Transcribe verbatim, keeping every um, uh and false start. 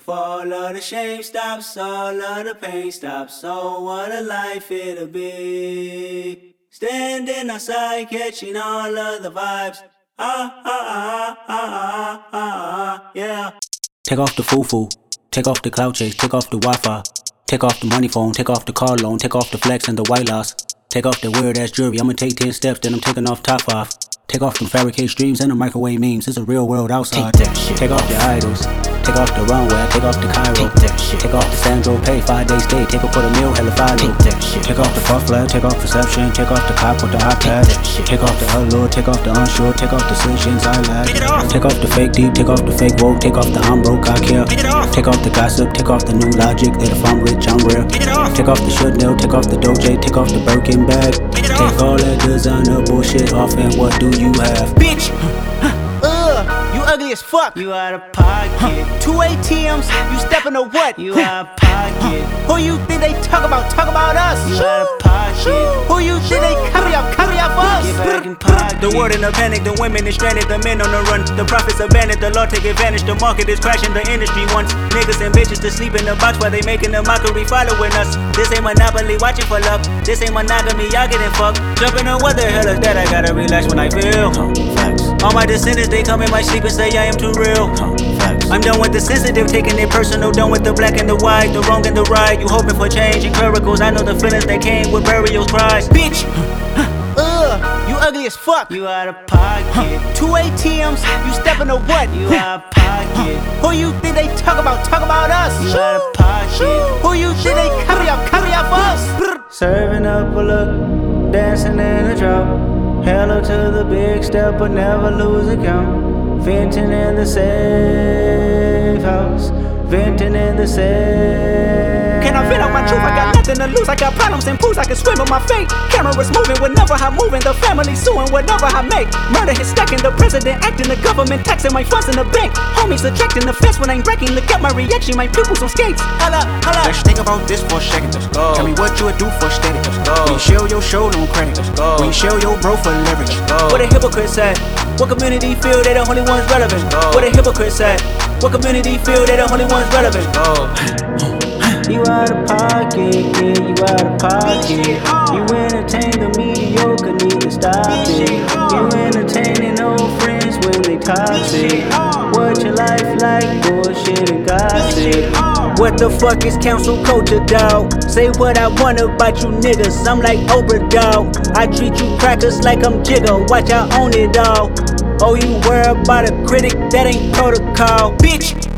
If all of the shame stops, all of the pain stops, oh, what a life it'll be. Standing outside, catching all of the vibes. Ah, ah, ah, ah, ah, ah, ah, yeah. Take off the foo-foo, take off the cloud chase, take off the Wi-Fi. Take off the money phone, take off the car loan, take off the flex and the white loss. Take off the weird ass jewelry, I'ma take ten steps, then I'm taking off top five. Take off them fabricated streams and the microwave memes, it's a real world outside. Take that shit Take off off. your idols, take off the runway, take off the Cairo. Take that shit Take off the Sandro Pay, five day stay, take a quarter meal, hella follow. Take that shit Take off the puff flag, take off perception, take off the cop with the hot Take patch. that shit Take off the allure, take off the unsure, take off the solutions I lack. Take it off. Take off the fake deep, take off the fake woke, take off the I'm broke, I care. Take it off. Take off the gossip, take off the new logic, that if I'm rich, I'm real. Take it off. Take off the Chanel, take off the Doja, take off the Birkin bag. Take it Take off. all that designer bullshit off and what do you have? Bitch! Ugh, you ugly as fuck. You out of pocket, Two A T Ms, you stepping to what? you out of pocket, Who you think they talk about? Talk about us. you out of pocket. Who you think they copy up? Copy up us. Get back in pocket. The world in a panic, the women is stranded, the men on the run. The profits abandoned, the law take advantage. The market is crashing, the industry wants niggas and bitches to sleep in the box while they making a mockery following us. This ain't monopoly, watching for love. This ain't monogamy, y'all getting fucked. Jumping on what the hell is that? I gotta relax when I feel. Facts, All my descendants, they come in my sleep and say I am too real. facts. I'm done with the sensitive, taking it personal. Done with the black and the white, the wrong and the right. You hoping for change and miracles. I know the feelings that came with burials, cries. Bitch! Ugh, you ugly as fuck. You out of pocket, Two A T Ms, you stepping to what? you out of pocket, Who you think they talk about? Talk about us. you out of pocket. Who you think they copy up? Copy up us. Serving up a look, dancing in a drop. Hello to the big step, but never lose a count. Venting in the safe house, venting in the safe. Can I vent out my truth? I got nothing to lose. I got problems and pools. I can swim with my fate. Cameras moving whenever I'm moving. The family suing whatever I make. Murder is stacking. The president acting. The government taxing my funds in the bank. Homies subtracting the fence when I'm wrecking. Look at my reaction. My pupils on skates. Holla, holla. Let's think about this for a second. Let's go. Tell me what you would do for steady. Let's go. When you show your show, no credit. Let's go. When you show your bro for leverage. Let's go. What a hypocrite said. What community feel they the only ones relevant? go. What a hypocrite said. What community feel they the only ones relevant? Oh. You out of pocket, yeah, you out of pocket. You entertain the mediocre, need to stop it. You entertaining old friends when they toxic. What your life like, bullshit and gossip. What the fuck is council culture, dawg? Say what I want about you niggas, I'm like Oprah, dawg. I treat you crackers like I'm Jigga, watch I own it all. Oh, you worry about a critic, that ain't protocol, bitch.